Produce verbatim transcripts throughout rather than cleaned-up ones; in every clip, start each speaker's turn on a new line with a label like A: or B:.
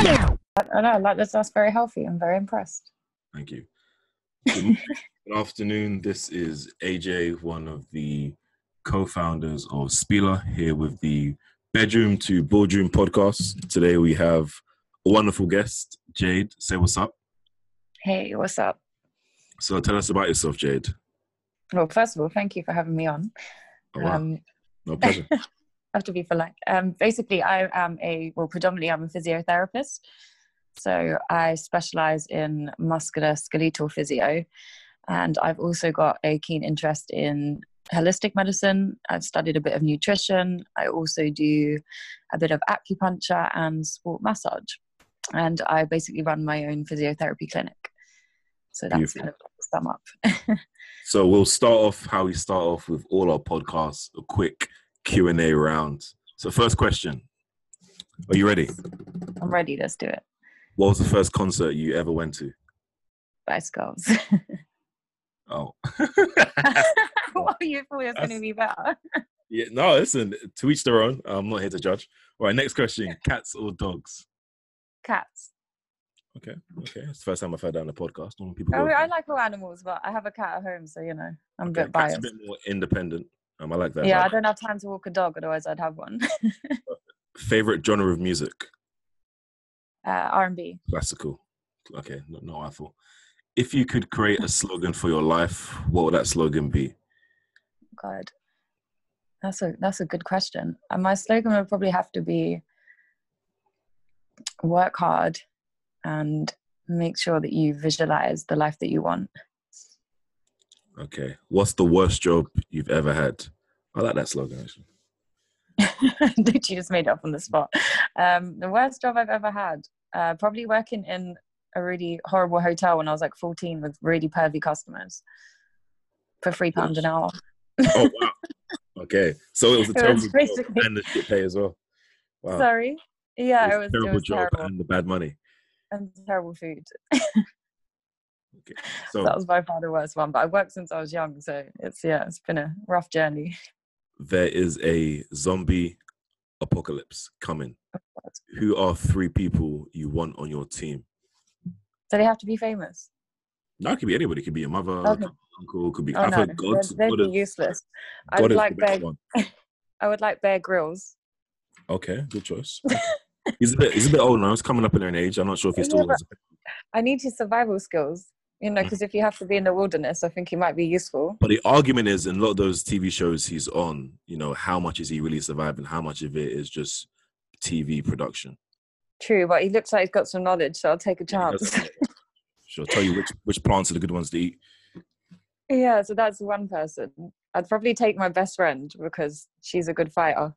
A: I know, like that's that's very healthy. I'm very impressed.
B: Thank you. Good morning, good afternoon. This is A J, one of the co-founders of Spila, here with the Bedroom to Boardroom podcast. Today we have a wonderful guest, Jade. Say what's up.
A: Hey, what's up?
B: So tell us about yourself, Jade.
A: Well, first of all, thank you for having me on.
B: Oh, wow.
A: Um,
B: No pleasure.
A: I have to be polite. Um, basically, I am a, well, predominantly I'm a physiotherapist. So I specialize in musculoskeletal physio. And I've also got a keen interest in holistic medicine. I've studied a bit of nutrition. I also do a bit of acupuncture and sport massage. And I basically run my own physiotherapy clinic. So that's
B: Beautiful.
A: kind of to sum up.
B: So we'll start off how we start off with all our podcasts, a quick Q and A round. So first question, are you ready?
A: I'm ready, let's do it.
B: What was the first concert you ever went to?
A: Spice Girls.
B: Oh.
A: What you thought was going to be better?
B: Yeah, no, listen, to each their own. I'm not here to judge. All right, next question. Cats or dogs?
A: Cats.
B: Okay, okay. It's the first time I've heard that on the podcast. When people
A: I,
B: go,
A: mean, I like all animals, but I have a cat at home, so, you know, I'm
B: okay,
A: a bit
B: cat's
A: biased.
B: a bit more independent. Um, I like that.
A: Yeah,
B: vibe.
A: I don't have time to walk a dog, otherwise I'd have one.
B: Favorite genre of music?
A: uh, R and B.
B: Classical. Okay, no, no, I thought. If you could create a slogan for your life, what would that slogan be?
A: God, that's a that's a good question. And my slogan would probably have to be work hard and make sure that you visualize the life that you want.
B: Okay. What's the worst job you've ever had? I like that slogan, actually.
A: Did you just made it up on the spot? Um, the worst job I've ever had, uh, probably working in a really horrible hotel when I was like fourteen with really pervy customers for three pounds an hour.
B: Oh, wow. Okay. So it was a
A: It
B: terrible
A: was
B: job
A: basically-
B: and the shit pay as well. Wow.
A: Sorry. Yeah,
B: It
A: it
B: was
A: was,
B: a
A: it
B: terrible
A: was
B: job
A: terrible
B: and the bad money.
A: and terrible food.
B: Okay. So
A: That was by far the worst one. But I've worked since I was young, so it's yeah, it's been a rough journey.
B: there is a zombie apocalypse coming. Who are three people you want on your team?
A: So they have to be famous.
B: No, it could be anybody. It could be your mother,
A: Okay.
B: could be uncle, could be.
A: Oh
B: I've
A: no,
B: heard God.
A: they'd, they'd
B: God
A: be
B: is,
A: useless.
B: God
A: I'd
B: is
A: like
B: the best
A: Bear.
B: one.
A: I would like Bear Grylls.
B: Okay, good choice. he's a bit. He's a bit old now. He's coming up in an age. I'm not sure if he's still.
A: Yeah, but I need his survival skills. You know,
B: Mm.
A: because if you have to be in the wilderness, I think he might be useful.
B: But the argument is, in a lot of those T V shows he's on, you know, how much is he really surviving? How much of it is just T V production?
A: True, but he looks like he's got some knowledge, so I'll take a
B: Yeah, he
A: chance.
B: does. Sure, tell you which which plants are the good ones to eat.
A: Yeah, so that's one person. I'd probably take my best friend because she's a good fighter.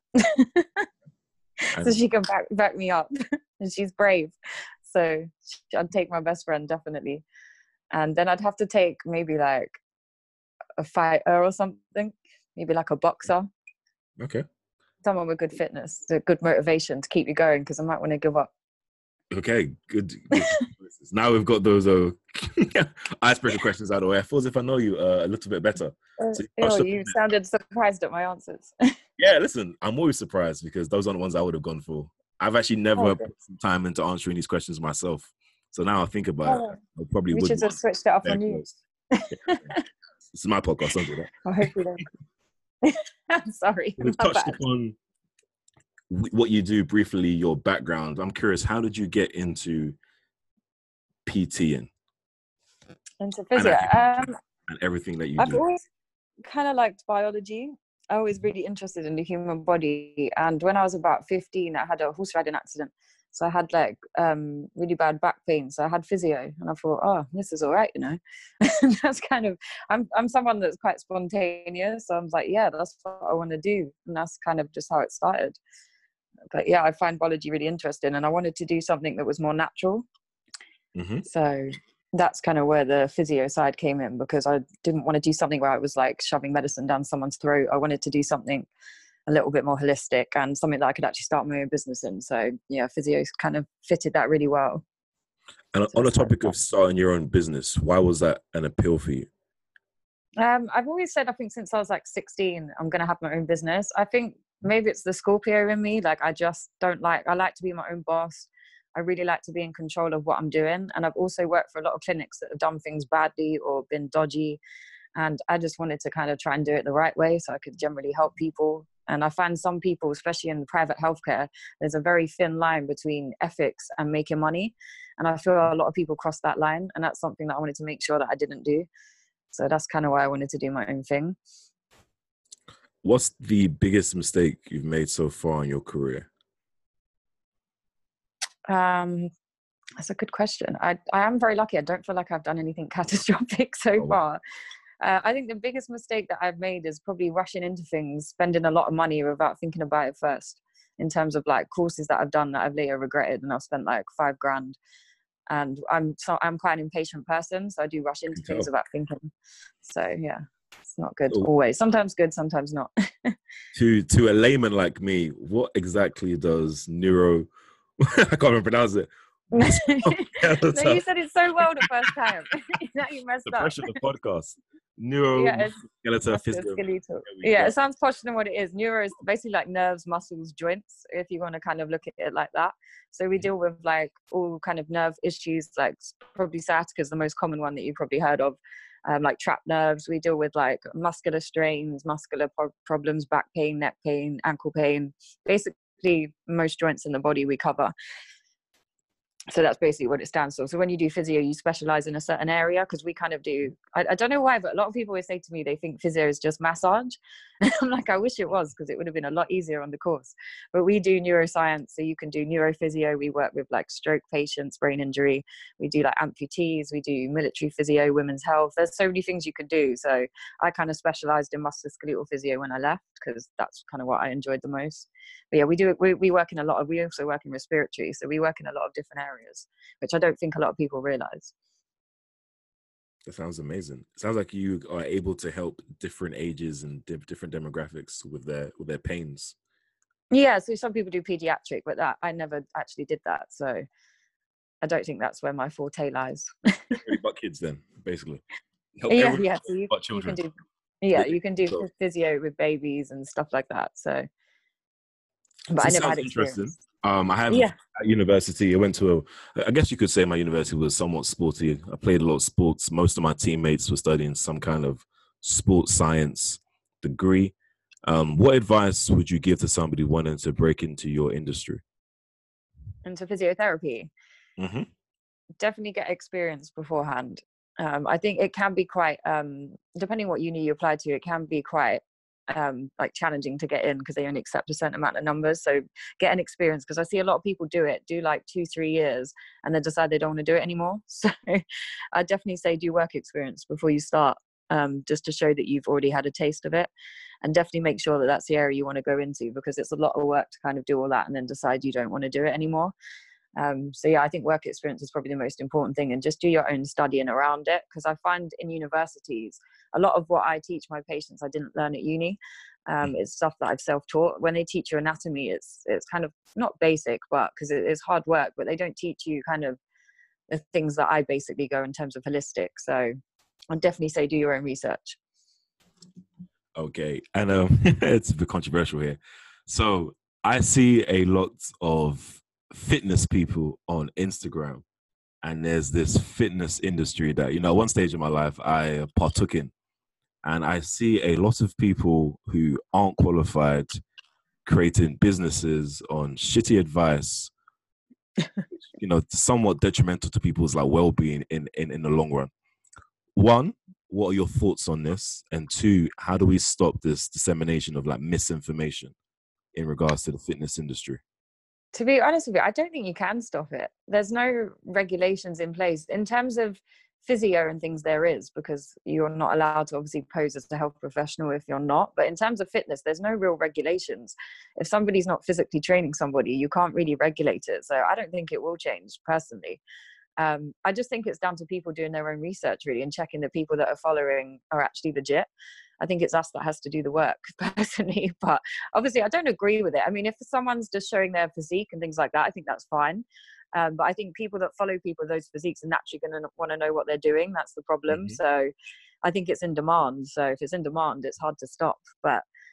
A: So
B: And-
A: she can back, back me up. And she's brave. So I'd take my best friend, definitely. And then I'd have to take maybe like a fighter or something. Maybe like a boxer.
B: Okay.
A: Someone with good fitness, a good motivation to keep you going because I might want to give up.
B: Okay, good. good. Now we've got those uh, icebreaker questions out of the way. I feel as if I know you uh, a little bit better.
A: Uh,
B: So you
A: ew,
B: touched upon
A: you
B: it.
A: sounded surprised at my answers.
B: Yeah, listen, I'm always surprised because those aren't the ones I would have gone for. I've actually never
A: Oh,
B: put
A: good.
B: some time into answering these questions myself. So now I think about
A: Oh,
B: it, I probably
A: we
B: would.
A: should have
B: want
A: switched it up
B: Bear
A: on you.
B: Grylls. Yeah. It's my podcast, don't do that.
A: I hope you don't. I'm sorry.
B: We've
A: My
B: touched
A: bad.
B: upon wh- what you do briefly, your background. I'm curious, how did you get into PTing
A: Into
B: and,
A: physio.
B: acupuncture
A: Um,
B: and everything that you
A: I've
B: do?
A: always kind of liked biology. I was really interested in the human body. And when I was about fifteen, I had a horse riding accident. So I had like um, really bad back pain. So I had physio, and I thought, oh, this is all right, you know. That's kind of. I'm I'm someone that's quite spontaneous. So I was like, yeah, that's what I want to do, and that's kind of just how it started. But yeah, I find biology really interesting, and I wanted to do something that was more natural.
B: Mm-hmm.
A: So that's kind of where the physio side came in, because I didn't want to do something where I was like shoving medicine down someone's throat. I wanted to do something a little bit more holistic and something that I could actually start my own business in. So yeah, physio kind of fitted that really well.
B: And
A: So
B: on the
A: that's what-
B: topic of starting your own business, why was that an appeal for you?
A: Um, I've always said, I think since I was like sixteen, I'm going to have my own business. I think maybe it's the Scorpio in me. Like, I just don't like, I like to be my own boss. I really like to be in control of what I'm doing. And I've also worked for a lot of clinics that have done things badly or been dodgy. And I just wanted to kind of try and do it the right way so I could generally help people. And I find some people, especially in private healthcare, there's a very thin line between ethics and making money. And I feel a lot of people cross that line. And that's something that I wanted to make sure that I didn't do. So that's kind of why I wanted to do my own thing.
B: What's the biggest mistake you've made so far in your career?
A: Um, that's a good question. I, I am very lucky. I don't feel like I've done anything catastrophic so
B: Oh, wow.
A: far. Uh, I think the biggest mistake that I've made is probably rushing into things, spending a lot of money without thinking about it first, in terms of like courses that I've done that I've later regretted, and I've spent like five grand. And I'm so I'm quite an impatient person, so I do rush into things
B: tell.
A: without thinking. So yeah, it's not good
B: So-
A: always. Sometimes good, sometimes not.
B: To to a layman like me, what exactly does neuro? I can't even pronounce it.
A: No, you said it so well the first time. Now you messed
B: The
A: up.
B: pressure of the podcast. Neuro,
A: Yeah, it's
B: skeletal, physio.
A: musculoskeletal.
B: There we
A: Yeah,
B: go.
A: it sounds posher than what it is. Neuro is basically like nerves, muscles, joints, if you want to kind of look at it like that. So we deal with like all kind of nerve issues, like probably sciatica is the most common one that you've probably heard of, um, like trapped nerves. We deal with like muscular strains, muscular pro- problems, back pain, neck pain, ankle pain. Basically, most joints in the body we cover. So that's basically what it stands for. So when you do physio, you specialize in a certain area, because we kind of do, I, I don't know why, but a lot of people always say to me, they think physio is just massage. And I'm like, I wish it was, because it would have been a lot easier on the course. But we do neuroscience, so you can do neurophysio. We work with like stroke patients, brain injury. We do like amputees. We do military physio, women's health. There's so many things you can do. So I kind of specialized in musculoskeletal physio when I left, because that's kind of what I enjoyed the most. But yeah, we do, we, we work in a lot of, we also work in respiratory. So we work in a lot of different areas, which I don't think a lot of people realize.
B: That sounds amazing. It sounds like you are able to help different ages and di- different demographics with their with their pains.
A: Yeah, so some people do pediatric, but that I never actually did that. So I don't think that's where my forte lies.
B: Everybody but kids, then basically. Help
A: yeah,
B: everyone
A: yeah. So you,
B: but
A: you can
B: children.
A: do, yeah,
B: What-
A: you can do
B: so-
A: physio with babies and stuff like that. So, but
B: So
A: I
B: it
A: never
B: sounds
A: had
B: interesting.
A: experience.
B: Um, I have
A: Yeah.
B: at university. I went to a. I guess you could say my university was somewhat sporty. I played a lot of sports. Most of my teammates were studying some kind of sports science degree. Um, what advice would you give to somebody wanting to break into your industry?
A: Into physiotherapy.
B: Mm-hmm.
A: Definitely get experience beforehand. Um, I think it can be quite, um, depending what uni you apply to, it can be quite um, like challenging to get in, because they only accept a certain amount of numbers. So get an experience, because I see a lot of people do it, do like two, three years, and then decide they don't want to do it anymore. So I definitely say do work experience before you start, um, just to show that you've already had a taste of it. And definitely make sure that that's the area you want to go into, because it's a lot of work to kind of do all that and then decide you don't want to do it anymore. Um, so yeah, I think work experience is probably the most important thing, and just do your own studying around it. Because I find in universities, a lot of what I teach my patients, I didn't learn at uni. Um, it's stuff that I've self-taught. When they teach you anatomy, it's it's kind of not basic, but because it, it's hard work, but they don't teach you kind of the things that I basically go in terms of holistic. So I'd definitely say do your own research.
B: Okay, and um, it's a bit controversial here. So I see a lot of fitness people on Instagram, and there's this fitness industry that, you know, at one stage in my life I partook in, and I see a lot of people who aren't qualified creating businesses on shitty advice, you know, somewhat detrimental to people's like well-being in, in, in the long run. One, what are your thoughts on this? And two, how do we stop this dissemination of like misinformation in regards to the fitness industry?
A: To be honest with you, I don't think you can stop it. There's no regulations in place. In terms of physio and things, there is, because you're not allowed to obviously pose as a health professional if you're not. But in terms of fitness, there's no real regulations. If somebody's not physically training somebody, you can't really regulate it. So I don't think it will change personally. Um, I just think it's down to people doing their own research, really, and checking that people that are following are actually legit. I think it's us that has to do the work personally, but obviously I don't agree with it. I mean, if someone's just showing their physique and things like that, I think that's fine. Um, but I think people that follow people with those physiques are naturally going to want to know what they're doing. That's the problem. Mm-hmm. So I think it's in demand. So if it's in demand, it's hard to stop. But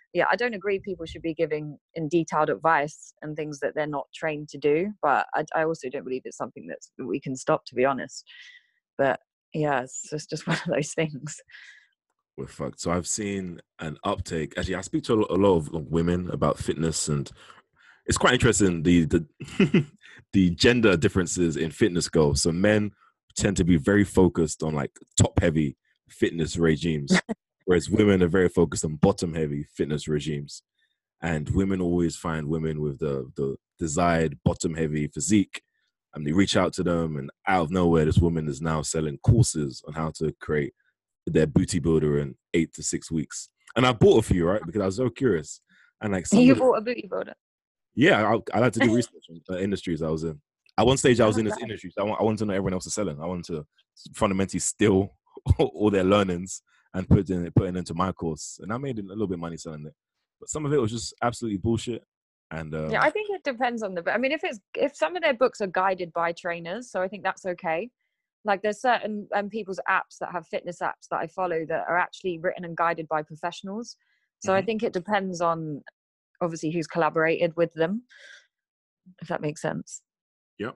A: yeah, I don't agree people should be giving in detailed advice and things that they're not trained to do. But I, I also don't believe it's something that's, that we can stop, to be honest. But yeah, it's just, just one of those things.
B: We're fucked. So I've seen an uptake. Actually, I speak to a lot, a lot of women about fitness, and it's quite interesting the the the gender differences in fitness go. So men tend to be very focused on like top heavy fitness regimes, whereas women are very focused on bottom heavy fitness regimes. And women always find women with the the desired bottom heavy physique, and they reach out to them, and out of nowhere, this woman is now selling courses on how to create their booty builder in eight to six weeks. And I bought a few, right? Because I was so curious. And like some
A: You
B: of the,
A: bought a booty builder?
B: Yeah, I, I like to do research on the industries I was in. At one stage, I was
A: Oh,
B: in this
A: nice.
B: industry. So I, want, I wanted to know everyone else is selling. I wanted to fundamentally steal all their learnings and put it in, put it into my course. And I made a little bit of money selling it. But some of it was just absolutely bullshit. And um,
A: Yeah, I think it depends on the, I mean, if it's, if some of their books are guided by trainers, so I think that's okay. Like there's certain um, people's apps that have fitness apps that I follow that are actually written and guided by professionals. So
B: mm-hmm.
A: I think it depends on obviously who's collaborated with them, if that makes sense.
B: Yep.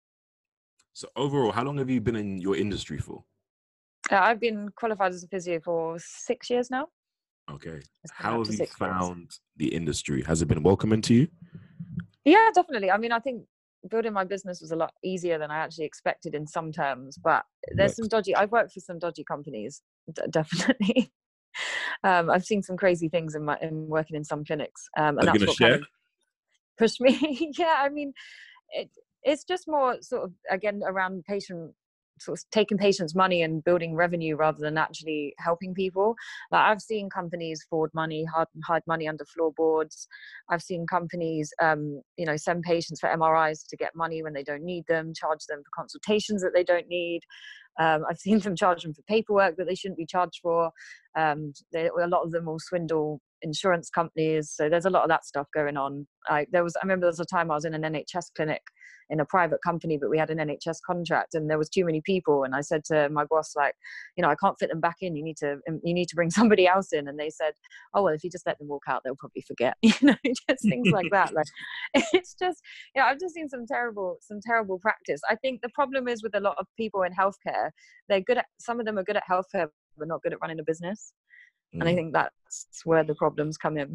B: So overall, how long have you been in your industry for?
A: Uh, I've been qualified as a physio for six years now.
B: Okay.
A: It's
B: How have you found
A: years.
B: the industry? Has it been welcoming to you?
A: Yeah, definitely. I mean, I think building my business was a lot easier than I actually expected in some terms, but there's
B: Right.
A: some dodgy, I've worked for some dodgy companies, d- definitely. um, I've seen some crazy things in my in working in some clinics. Um, and
B: Are you
A: that's
B: gonna
A: what
B: share?
A: kind of pushed me. Yeah, I mean, it, it's just more sort of, again, around patient, sort of taking patients' money and building revenue rather than actually helping people. Like I've seen companies fraud money, hide, hide money under floorboards. I've seen companies, um, you know, send patients for M R Is to get money when they don't need them, charge them for consultations that they don't need. Um, I've seen them charge them for paperwork that they shouldn't be charged for. Um, they, a lot of them will swindle insurance companies. So there's a lot of that stuff going on. Like there was, I remember there was a time I was in an N H S clinic in a private company, but we had an N H S contract and there was too many people. And I said to my boss, like, you know, I can't fit them back in. You need to, you need to bring somebody else in. And they said, oh, well, if you just let them walk out, they'll probably forget, you know, just things like that. Like it's just, yeah, I've just seen some terrible, some terrible practice. I think the problem is with a lot of people in healthcare, they're good at, some of them are good at healthcare, but not good at running a business. Mm. And I think that's where the problems come in.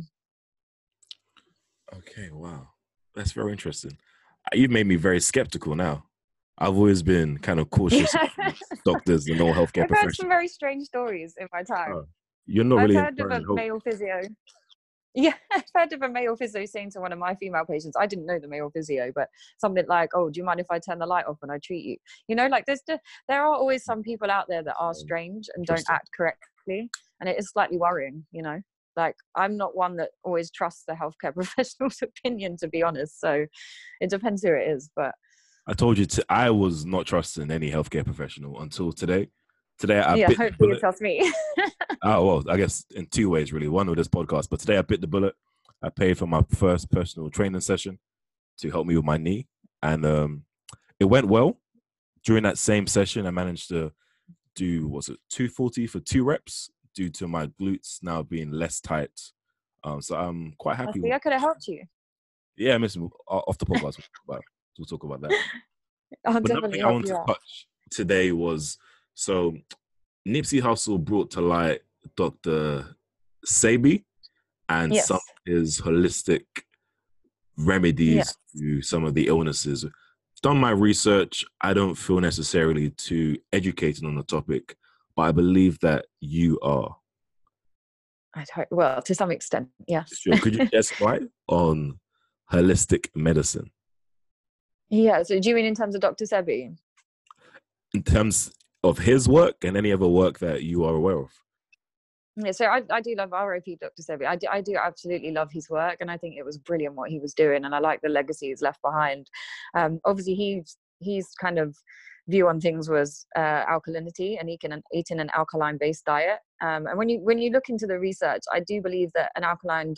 B: Okay, wow. That's very interesting. You've made me very skeptical now. I've always been kind of cautious of doctors and all healthcare
A: I've
B: professionals.
A: heard some very strange stories in my time.
B: Oh, you're not
A: I've
B: really
A: heard of a
B: hope.
A: male physio. Yeah, I've heard of a male physio saying to one of my female patients, I didn't know the male physio, but something like, oh, do you mind if I turn the light off when I treat you? You know, like there's the, there are always some people out there that are strange and don't act correctly. And it is slightly worrying, you know. Like, I'm not one that always trusts the healthcare professional's opinion, to be honest. So it depends who it is. But
B: I told you, to, I was not trusting any healthcare professional until today. Today, I
A: yeah,
B: bit
A: hopefully you trust me.
B: Oh, well, I guess in two ways, really. One with this podcast, but today I bit the bullet. I paid for my first personal training session to help me with my knee. And um, it went well. During that same session, I managed to do, what's it, two forty for two reps due to my glutes now being less tight. Um, so I'm quite happy.
A: I see, I could have helped you.
B: Yeah, miss off the podcast. we'll, we'll talk about that.
A: I'll
B: but
A: definitely
B: I
A: help
B: want
A: you
B: to
A: out.
B: touch today was, so Nipsey Hussle brought to light Doctor Sebi and
A: yes.
B: some of his holistic remedies
A: yes.
B: to some of the illnesses. Done my research. I don't feel necessarily too educated on the topic, but I believe that you are.
A: I don't, well, to some extent, yes.
B: Sure. Could you shed light on holistic medicine?
A: Yeah. So do you mean in terms of Doctor Sebi?
B: In terms of his work and any other work that you are aware of?
A: Yeah, so I, I do love R I P Doctor Sebi. I do, I do absolutely love his work, and I think it was brilliant what he was doing, and I like the legacy he's left behind. Um, obviously, he's he's kind of view on things was uh, alkalinity and eating an, eating an alkaline-based diet. Um, and when you when you look into the research, I do believe that an alkaline diet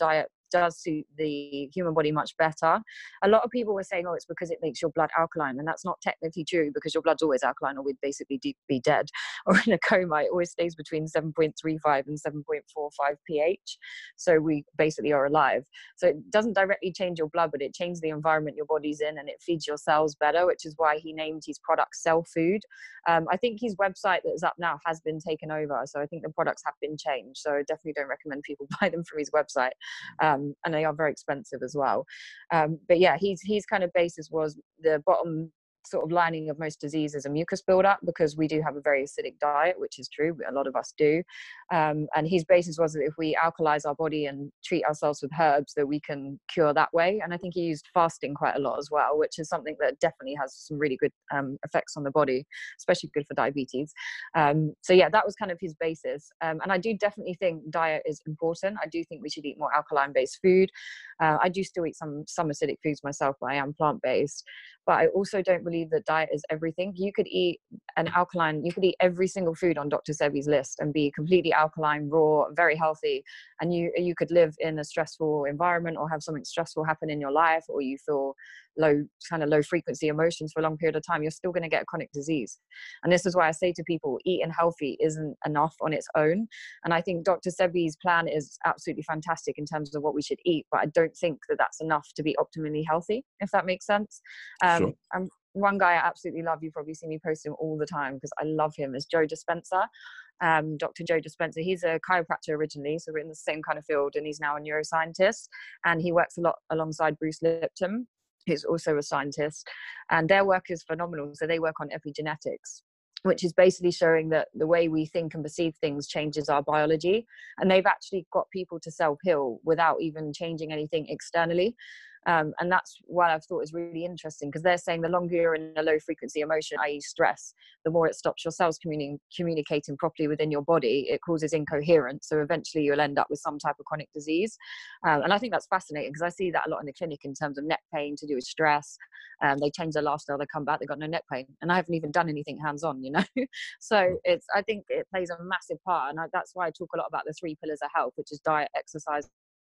A: does suit the human body much better. A lot of people were saying, oh, it's because it makes your blood alkaline, and that's not technically true, because your blood's always alkaline or we'd basically be dead or in a coma. It always stays between seven point three five and seven point four five pH, so we basically are alive. So it doesn't directly change your blood, but it changes the environment your body's in, and it feeds your cells better, which is why he named his product Cell Food. um, I think his website that is up now has been taken over, so I think the products have been changed, so I definitely don't recommend people buy them from his website. Um, and they are very expensive as well. Um, but yeah, he's he's kind of basis was the bottom sort of lining of most diseases and mucus buildup, because we do have a very acidic diet, which is true, a lot of us do. Um, and his basis was that if we alkalize our body and treat ourselves with herbs, that we can cure that way. And I think he used fasting quite a lot as well, which is something that definitely has some really good um, effects on the body, especially good for diabetes. Um, so yeah, that was kind of his basis. Um, and I do definitely think diet is important. I do think we should eat more alkaline based food. Uh, I do still eat some some acidic foods myself, but I am plant based. But I also don't believe that diet is everything. You could eat an alkaline, you could eat every single food on Doctor Sebi's list and be completely alkaline, raw, very healthy. And you you could live in a stressful environment or have something stressful happen in your life, or you feel low, kind of low frequency emotions for a long period of time, you're still going to get a chronic disease. And this is why I say to people, eating healthy isn't enough on its own. And I think Doctor Sebi's plan is absolutely fantastic in terms of what we should eat, but I don't think that that's enough to be optimally healthy, if that makes sense. Um,
B: Sure.
A: I'm one guy I absolutely love, you probably see me post him all the time because I love him, is Joe Dispenza. Um, Doctor Joe Dispenza, he's a chiropractor originally, so we're in the same kind of field, and he's now a neuroscientist, and he works a lot alongside Bruce Lipton, who's also a scientist, and their work is phenomenal. So they work on epigenetics, which is basically showing that the way we think and perceive things changes our biology, and they've actually got people to self-heal without even changing anything externally. Um, and that's what I've thought is really interesting, because they're saying the longer you're in a low frequency emotion, that is stress, the more it stops your cells communi- communicating properly within your body. It causes incoherence. So eventually you'll end up with some type of chronic disease. Um, and I think that's fascinating, because I see that a lot in the clinic in terms of neck pain to do with stress. Um, they change their lifestyle, they come back, they've got no neck pain. And I haven't even done anything hands-on, you know? So it's, I think it plays a massive part. And I, that's why I talk a lot about the three pillars of health, which is diet, exercise,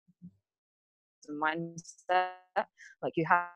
A: and mindset. Like you have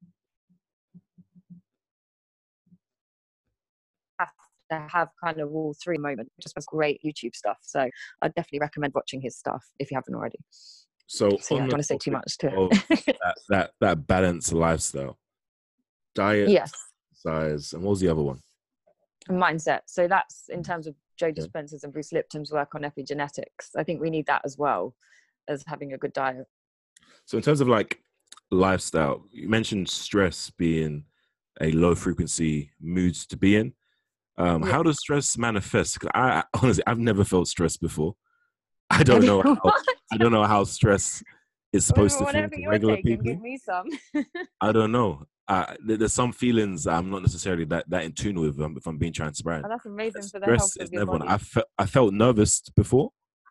A: to have kind of all three moments. Just was great YouTube stuff, so I definitely recommend watching his stuff if you haven't already.
B: So,
A: So yeah, I
B: on
A: don't
B: the
A: want to say too
B: topic
A: much to
B: of that, that that balanced lifestyle, diet,
A: yes,
B: size, and what was the other one?
A: mindset. So that's in terms of Joe
B: Yeah.
A: Dispenza's and Bruce Lipton's work on epigenetics. I think we need that as well as having a good diet.
B: So in terms of like lifestyle, you mentioned stress being a low frequency mood to be in. Um,
A: Yeah.
B: How does stress manifest? 'Cause I, I honestly, I've never felt stress before. I don't know how, I don't know how stress is supposed to feel
A: Whatever
B: to
A: you're
B: regular
A: taking,
B: people.
A: give me some.
B: I don't know. Uh, there- there's some feelings I'm not necessarily that, that in tune with, um, if I'm being transparent.
A: Oh, that's amazing for the health
B: Stress
A: of
B: is
A: your
B: never one.
A: body.
B: I felt I felt nervous before.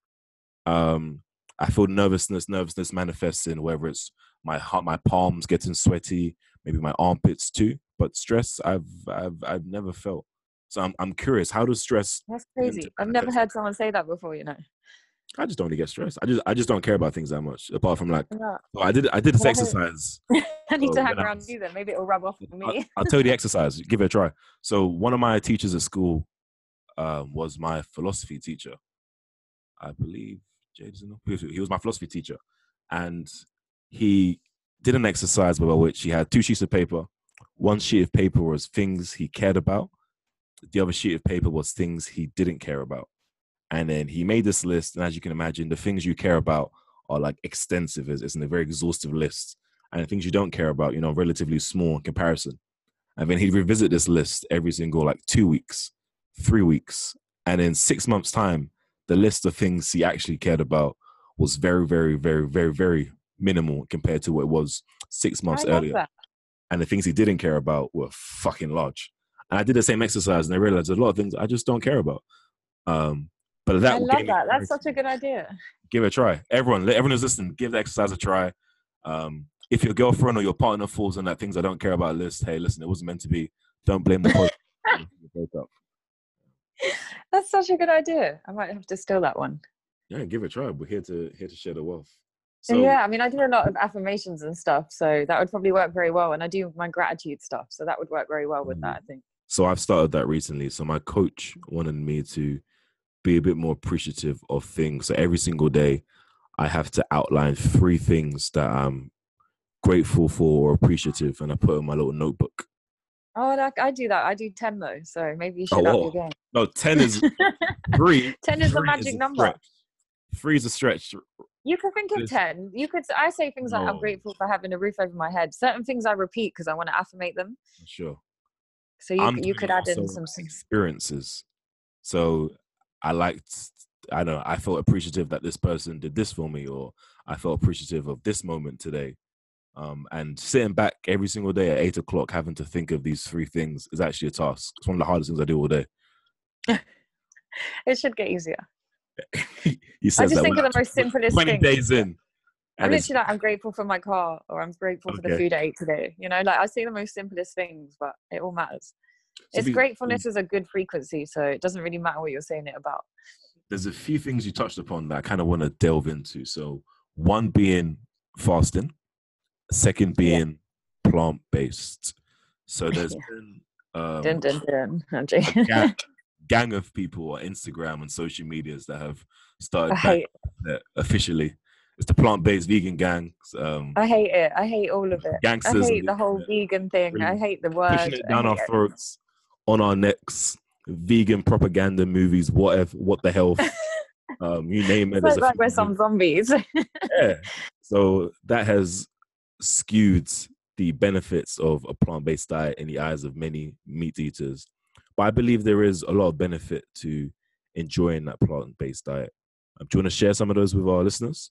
B: Um, I feel nervousness. Nervousness manifests in whether it's my heart, my palms getting sweaty, maybe my armpits too. But stress, I've I've I've never felt. So I'm I'm curious. How does stress
A: That's
B: begin to
A: crazy. I've never
B: manifest?
A: heard someone say that before, you know.
B: I just don't really get stressed. I just I just don't care about things that much. Apart from like,
A: Yeah.
B: well, I did I did this
A: Well, I hope-
B: exercise.
A: I need
B: uh,
A: to hang
B: when I
A: around
B: was-
A: you then. Maybe it'll rub off on
B: I'll,
A: me.
B: I'll tell you the exercise. Give it a try. So one of my teachers at school um, was my philosophy teacher. I believe Jason. He was my philosophy teacher, and he did an exercise by which he had two sheets of paper. One sheet of paper was things he cared about. The other sheet of paper was things he didn't care about. And then he made this list, and as you can imagine, the things you care about are like extensive. It's, it's a very exhaustive list, and the things you don't care about, you know, relatively small in comparison. And then he'd revisit this list every single like two weeks, three weeks, and in six months' time, the list of things he actually cared about was very, very, very, very, very minimal compared to what it was six months
A: I love
B: earlier.
A: that.
B: And the things he didn't care about were fucking large. And I did the same exercise, and I realized there's a lot of things I just don't care about. Um, but that
A: I
B: gave
A: love
B: me
A: that. That's
B: clarity.
A: such a good idea.
B: Give it a try. Everyone, everyone who's listening, give the exercise a try. Um, if your girlfriend or your partner falls on that things I don't care about list, hey, listen, it wasn't meant to be. Don't blame the person.
A: That's such a good idea. I might have to steal that one.
B: Yeah, give it a try. We're here to here to share the wealth. So
A: Yeah, I mean, I do a lot of affirmations and stuff, so that would probably work very well. And I do my gratitude stuff, so that would work very well with that, I think.
B: so I've started that recently. So my coach wanted me to be a bit more appreciative of things. So every single day, I have to outline three things that I'm grateful for or appreciative, and I put in my little notebook.
A: Oh, like, I do that. I do ten though, so maybe you
B: Oh,
A: should up your
B: wow.
A: game.
B: No, ten is three.
A: ten is the
B: Three is
A: magic
B: a
A: number.
B: stretch. Three is a stretch.
A: You could think of
B: This-
A: ten. You could. I say things like I'm
B: No,
A: grateful for having a roof over my head. Certain things I repeat because I want to affirmate them.
B: sure.
A: So you
B: I'm
A: c- you
B: doing
A: could
B: it
A: add in
B: also
A: some.
B: experiences. So I liked, I don't know, I felt appreciative that this person did this for me, or I felt appreciative of this moment today. Um, and sitting back every single day at eight o'clock, having to think of these three things is actually a task. It's one of the hardest things I do all day.
A: It should get easier.
B: He
A: I
B: says
A: just
B: that
A: think
B: we're
A: of the
B: like
A: most simplest
B: twenty
A: things.
B: days in.
A: I'm
B: And it's
A: literally like, I'm grateful for my car, or I'm grateful for the
B: okay.
A: food I ate today. You know, like I say the most simplest things, but it all matters.
B: So
A: It's
B: be-
A: gratefulness is a good frequency, so it doesn't really matter what you're saying it about.
B: there's a few things you touched upon that I kind of want to delve into. So one being fasting, second being plant based. So there's
A: Yeah.
B: been um,
A: Dun dun dun. I'm
B: a
A: joking.
B: gang, gang of people on Instagram and social medias that have started
A: I
B: back
A: hate,
B: uh, officially. It's the plant based vegan gang, um,
A: I hate it. I hate all of it. I
B: gangsters on
A: hate
B: the
A: the whole
B: internet,
A: vegan thing. I
B: really
A: hate the
B: pushing
A: word.
B: it
A: I
B: down
A: hate
B: our
A: it.
B: throats, on our necks. Vegan propaganda movies, whatever, what the hell, um, you name it.
A: It's
B: There's
A: like,
B: a
A: like
B: few
A: we're
B: of them.
A: some zombies.
B: Yeah. So that has skewed the benefits of a plant-based diet in the eyes of many meat eaters. But I believe there is a lot of benefit to enjoying that plant-based diet. Um, do you want to share some of those with our listeners?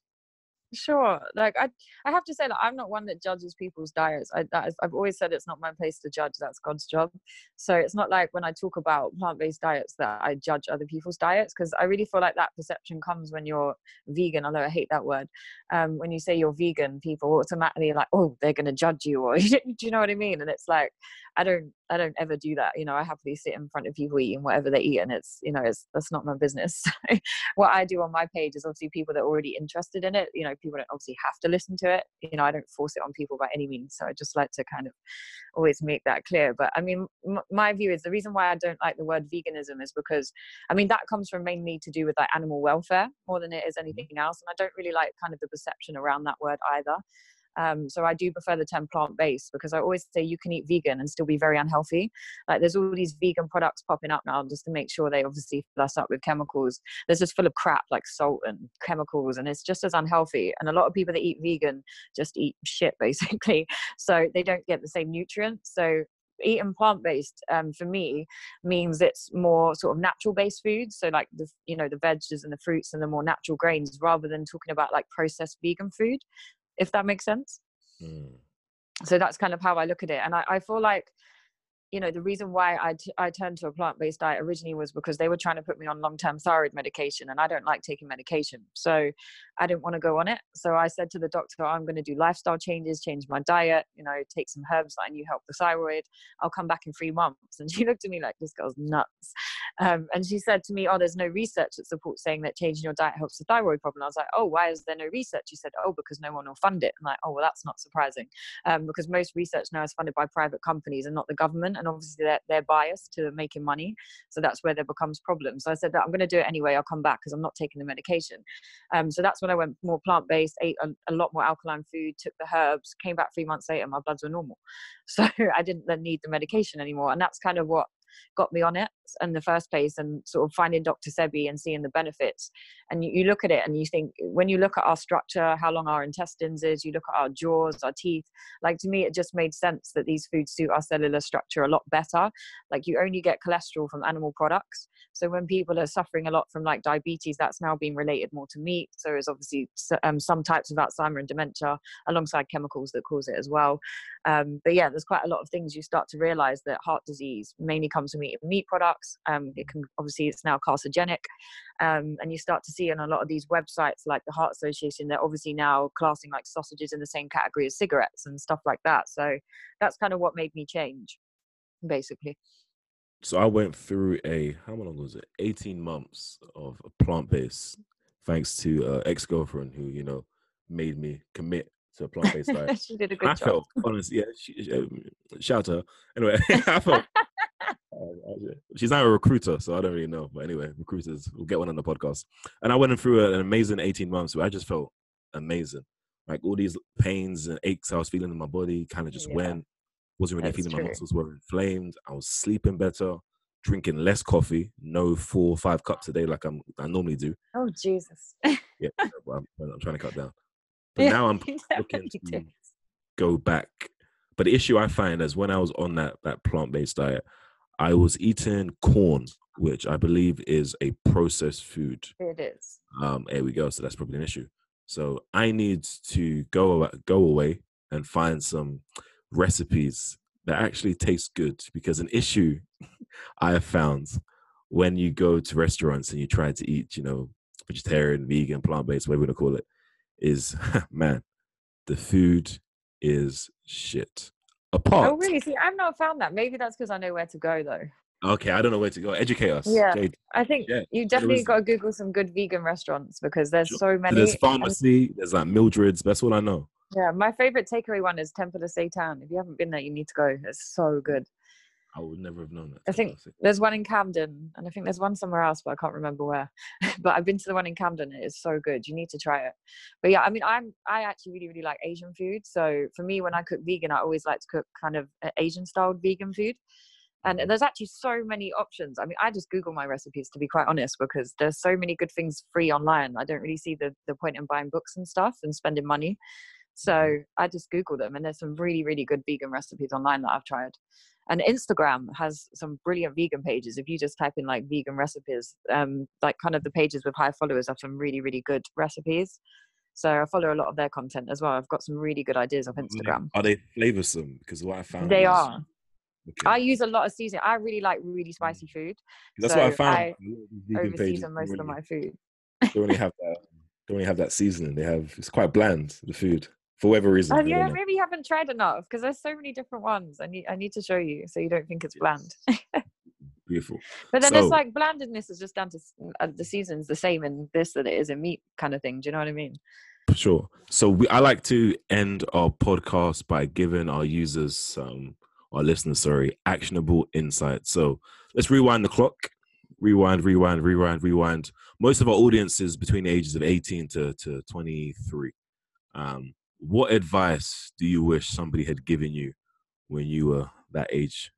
A: Sure. Like I, I have to say that I'm not one that judges people's diets. I, that is, I've always said it's not my place to judge. That's God's job. So it's not like when I talk about plant-based diets that I judge other people's diets, because I really feel like that perception comes when you're vegan. Although I hate that word. Um, when you say you're vegan, people automatically are like, oh, they're going to judge you, or do you know what I mean? And it's like, I don't, I don't ever do that. You know, I happily sit in front of people eating whatever they eat, and it's, you know, it's that's not my business. So what I do on my page is obviously people that are already interested in it. You know, people don't obviously have to listen to it. You know, I don't force it on people by any means. So I just like to kind of always make that clear. But I mean, m- my view is the reason why I don't like the word veganism is because, I mean, that comes from mainly to do with like animal welfare more than it is anything else. And I don't really like kind of the perception around that word either. Um, so I do prefer the term plant-based, because I always say you can eat vegan and still be very unhealthy. Like there's all these vegan products popping up now just to make sure they obviously fill us up with chemicals. There's just full of crap like salt and chemicals, and it's just as unhealthy. And a lot of people that eat vegan just eat shit basically. So they don't get the same nutrients. So eating plant-based um, for me means it's more sort of natural-based foods. So like the, you know, the veggies and the fruits and the more natural grains, rather than talking about like processed vegan food, if that makes sense.
B: Mm.
A: So that's kind of how I look at it. And I, I feel like, you know, the reason why I, t- I turned to a plant-based diet originally was because they were trying to put me on long-term thyroid medication, and I don't like taking medication. So I didn't want to go on it. So I said to the doctor, I'm going to do lifestyle changes, change my diet, you know, take some herbs that I knew help the thyroid. I'll come back in three months. And she looked at me like, this girl's nuts. Um, and she said to me, oh, there's no research that supports saying that changing your diet helps the thyroid problem. I was like, oh, why is there no research? She said, oh, because no one will fund it. I'm like, oh, well, that's not surprising. Um, because most research now is funded by private companies and not the government. And obviously they're, they're biased to making money. So that's where there becomes problems. So I said that I'm going to do it anyway. I'll come back because I'm not taking the medication. Um, so that's when I went more plant-based, ate a, a lot more alkaline food, took the herbs, came back three months later, my bloods were normal. So I didn't then need the medication anymore. And that's kind of what got me on it in the first place, and sort of finding Doctor Sebi and seeing the benefits. And you, you look at it and you think, when you look at our structure, how long our intestines is, you look at our jaws, our teeth, like to me it just made sense that these foods suit our cellular structure a lot better. Like you only get cholesterol from animal products. So when people are suffering a lot from like diabetes, that's now being related more to meat. So there's obviously um, some types of Alzheimer and dementia alongside chemicals that cause it as well. Um, but yeah, there's quite a lot of things you start to realize that heart disease mainly comes from eating meat products. Um, it can obviously, it's now carcinogenic. Um, and you start to see on a lot of these websites like the Heart Association, they're obviously now classing like sausages in the same category as cigarettes and stuff like that. So that's kind of what made me change, basically.
B: So I went through a, how long was it? eighteen months of plant-based, thanks to uh, ex-girlfriend who, you know, made me commit to a plant-based diet.
A: She did a good
B: I
A: job.
B: felt, honestly, yeah, she, she, um, shout out to her. Anyway, I felt, uh, she's now a recruiter, so I don't really know. But anyway, recruiters, we'll get one on the podcast. And I went through an amazing eighteen months where I just felt amazing. Like all these pains and aches I was feeling in my body kind of just
A: Yeah.
B: went. Wasn't really
A: That's
B: feeling
A: true.
B: my muscles were inflamed. I was sleeping better, drinking less coffee, no four or five cups a day like I'm, I normally do.
A: Oh, Jesus.
B: Yeah, but I'm, I'm trying to cut down. But
A: Yeah,
B: now I'm
A: you
B: looking
A: definitely
B: to
A: do.
B: go back. But the issue I find is when I was on that, that plant-based diet, I was eating corn, which I believe is a processed food.
A: It is.
B: Um, there we go. So that's probably an issue. So I need to go go away and find some recipes that actually taste good, because an issue I have found when you go to restaurants and you try to eat, you know, vegetarian, vegan, plant-based, whatever you want to call it, is, man, the food is shit. Apart.
A: Oh, really? See, I've not found that. Maybe that's because I know where to go, though.
B: Okay, I don't know where to go. Educate us.
A: Yeah,
B: Jade.
A: I think
B: Yeah,
A: you
B: there
A: definitely
B: is-
A: got to Google some good vegan restaurants because there's
B: Sure.
A: so
B: So
A: many.
B: there's
A: and-
B: pharmacy, there's like Mildred's, that's all I know.
A: yeah, my favorite takeaway one is Temple of Satan. If you haven't been there, you need to go. It's so good.
B: I would never have known that.
A: I think there's one in Camden, and I think there's one somewhere else, but I can't remember where. But I've been to the one in Camden. It is so good. You need to try it. But yeah, I mean, I'm I actually really really like Asian food. So for me, when I cook vegan, I always like to cook kind of Asian styled vegan food. And there's actually so many options. I mean, I just Google my recipes, to be quite honest, because there's so many good things free online. I don't really see the, the point in buying books and stuff and spending money. So I just Google them, and there's some really, really good vegan recipes online that I've tried. And Instagram has some brilliant vegan pages. If you just type in like vegan recipes, um, like kind of the pages with high followers have some really, really good recipes. So I follow a lot of their content as well. I've got some really good ideas off Instagram.
B: Are they flavoursome? Because what I found
A: They
B: is,
A: are.
B: okay,
A: I use a lot of seasoning. I really like really spicy food.
B: that's
A: so
B: what I found.
A: I
B: A lot of these vegan
A: over
B: pages
A: season most
B: don't
A: of
B: really-
A: my food.
B: They only have that. They only have that seasoning. They have it's quite bland. The food, for whatever reason.
A: Oh
B: I don't
A: yeah,
B: know.
A: maybe you haven't tried enough because there's so many different ones. I need I need to show you so you don't think it's bland.
B: Beautiful.
A: But then
B: So-
A: it's like blandness is just down to s- uh, the season's the same in this that it is in meat kind of thing. Do you know what I mean?
B: For sure. So we, I like to end our podcast by giving our users, um, our listeners, sorry, actionable insights. So let's rewind the clock. Rewind, rewind, rewind, rewind. Most of our audience is between the ages of eighteen to, to twenty-three. Um, what advice do you wish somebody had given you when you were that age?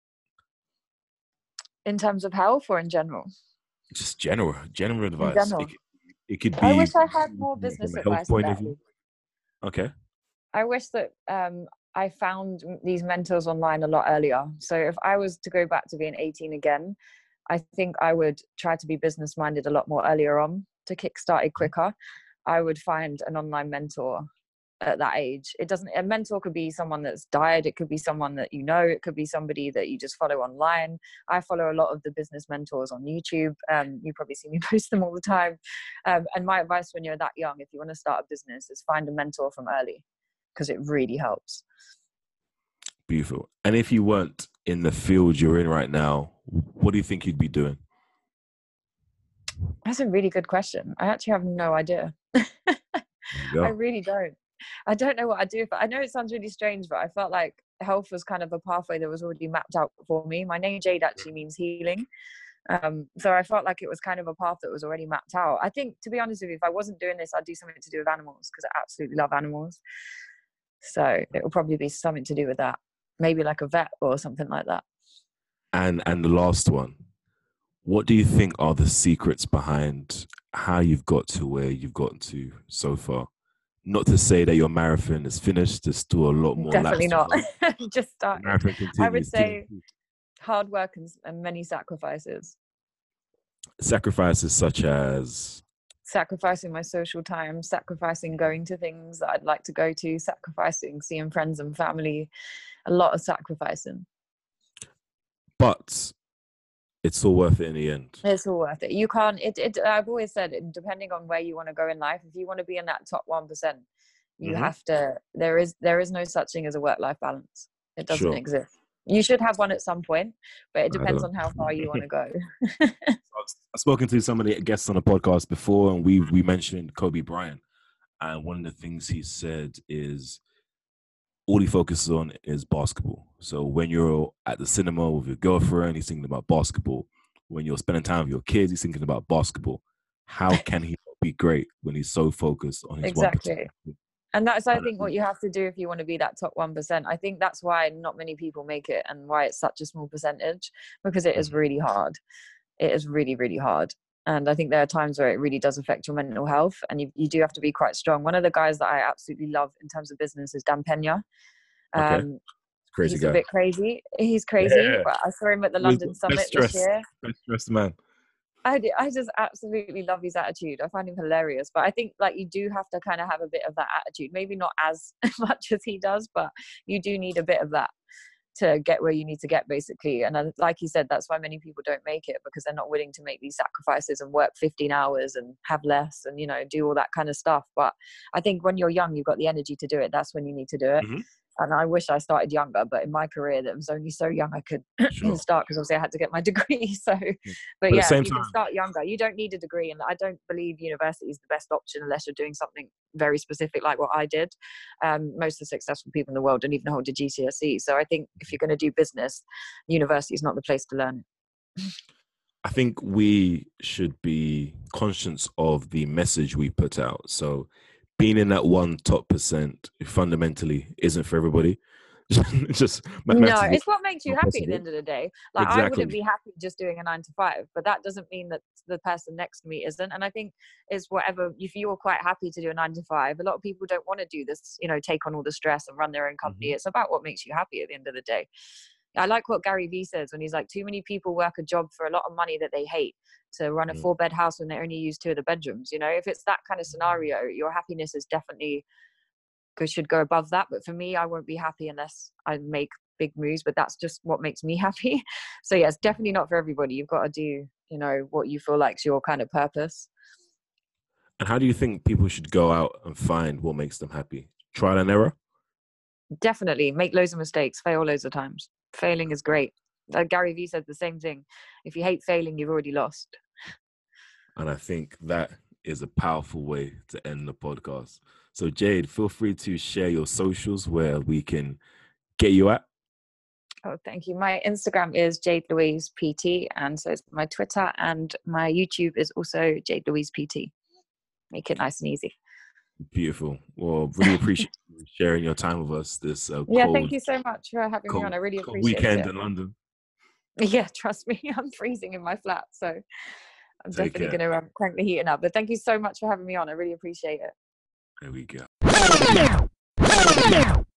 A: In terms of health or in general?
B: Just general, general advice.
A: general.
B: It, could- it could be.
A: I wish I had more
B: from a
A: business
B: health
A: advice.
B: point
A: at
B: of
A: that
B: view.
A: age.
B: Okay.
A: I wish that um, I found m- these mentors online a lot earlier. So if I was to go back to being eighteen again, I think I would try to be business minded a lot more earlier on to kickstart it quicker. I would find an online mentor at that age. It doesn't, a mentor could be someone that's died. It could be someone that you know. It could be somebody that you just follow online. I follow a lot of the business mentors on YouTube. Um, you probably see me post them all the time. Um, and my advice when you're that young, if you want to start a business, is find a mentor from early because it really helps.
B: Beautiful. And if you weren't in the field you're in right now, what do you think you'd be doing?
A: That's a really good question. I actually have no idea.
B: There you
A: I
B: go.
A: really don't. I don't know what I'd do. But I know it sounds really strange, but I felt like health was kind of a pathway that was already mapped out for me. My name Jade actually means healing. Um, so I felt like it was kind of a path that was already mapped out. I think, to be honest with you, if I wasn't doing this, I'd do something to do with animals because I absolutely love animals. So it will probably be something to do with that. Maybe like a vet or something like that.
B: And and the last one, what do you think are the secrets behind how you've got to where you've gotten to so far? Not to say that your marathon is finished. There's still a lot more.
A: Definitely not.
B: laps to run.
A: Just
B: The
A: started.
B: marathon
A: I would
B: continues.
A: say hard work and, and many sacrifices.
B: Sacrifices such as
A: Sacrificing my social time, sacrificing going to things that I'd like to go to, sacrificing seeing friends and family, a lot of sacrificing.
B: but it's all worth it in the end.
A: It's all worth it. You can't, it, it, I've always said, it, depending on where you want to go in life, if you want to be in that top one percent, you
B: Mhm.
A: have to, there is, there is no such thing as a work-life balance. It doesn't
B: Sure.
A: exist. You should have one at some point, but it
B: I
A: depends
B: don't.
A: on how far you want to go.
B: I've spoken to some of the guests on the podcast before, and we we mentioned Kobe Bryant, and one of the things he said is all he focuses on is basketball. So when you're at the cinema with your girlfriend, he's thinking about basketball. When you're spending time with your kids, he's thinking about basketball. How can he be great when he's so focused on his
A: Exactly.
B: one?
A: And that's, I think, what you have to do if you want to be that top one percent. I think that's why not many people make it and why it's such a small percentage, because it is really hard. It is really, really hard. And I think there are times where it really does affect your mental health, and you, you do have to be quite strong. One of the guys that I absolutely love in terms of business is Dan Pena. Um,
B: okay. Crazy
A: he's
B: guy.
A: a bit crazy. He's crazy,
B: Yeah.
A: but I saw him at the London
B: Best
A: Summit
B: stress,
A: this year.
B: Best stressed man.
A: I, I just absolutely love his attitude. I find him hilarious. But I think like you do have to kind of have a bit of that attitude. Maybe not as much as he does, but you do need a bit of that to get where you need to get, basically. And uh, like you said, that's why many people don't make it, because they're not willing to make these sacrifices and work fifteen hours and have less and, you know, do all that kind of stuff. But I think when you're young, you've got the energy to do it. That's when you need to do it. Mm-hmm. And I wish I started younger, but in my career, that was only so young I could sure. start, because obviously I had to get my degree. So, but, but yeah, you time. can start younger. You don't need a degree, and I don't believe university is the best option unless you're doing something very specific like what I did. Um, most of the successful people in the world don't even hold a G C S E. So I think if you're going to do business, university is not the place to learn it.
B: I think we should be conscious of the message we put out. So being in that one top percent fundamentally isn't for everybody. just
A: no, it's what makes you happy possible. At the end of the day. Like
B: exactly.
A: I wouldn't be happy just doing a nine to five, but that doesn't mean that the person next to me isn't. And I think it's whatever, if you're quite happy to do a nine to five, a lot of people don't want to do this, you know, take on all the stress and run their own company. Mm-hmm. It's about what makes you happy at the end of the day. I like what Gary Vee says when he's like, too many people work a job for a lot of money that they hate to run a four bed house when they only use two of the bedrooms. You know, if it's that kind of scenario, your happiness is definitely should go above that. But for me, I won't be happy unless I make big moves, but that's just what makes me happy. So yeah, it's definitely not for everybody. You've got to do, you know, what you feel like's your kind of purpose.
B: And how do you think people should go out and find what makes them happy? Trial and error?
A: Definitely. Make loads of mistakes, fail loads of times. Failing is great. Like Gary Vee said the same thing. If you hate failing, you've already lost.
B: And I think that is a powerful way to end the podcast. So Jade, feel free to share your socials where we can get you at.
A: Oh, thank you. My Instagram is Jade Louise P T, and so is my Twitter, and my YouTube is also Jade Louise P T. Make it nice and easy.
B: Beautiful. Well, really appreciate you sharing your time with us this uh,
A: yeah
B: cold,
A: thank you so much for having
B: cold,
A: me on. I really appreciate
B: weekend
A: it.
B: in London.
A: Yeah, trust me, I'm freezing in my flat, so I'm
B: Take
A: definitely going to um, crank the heating up. But thank you so much for having me on. I really appreciate it.
B: There we go.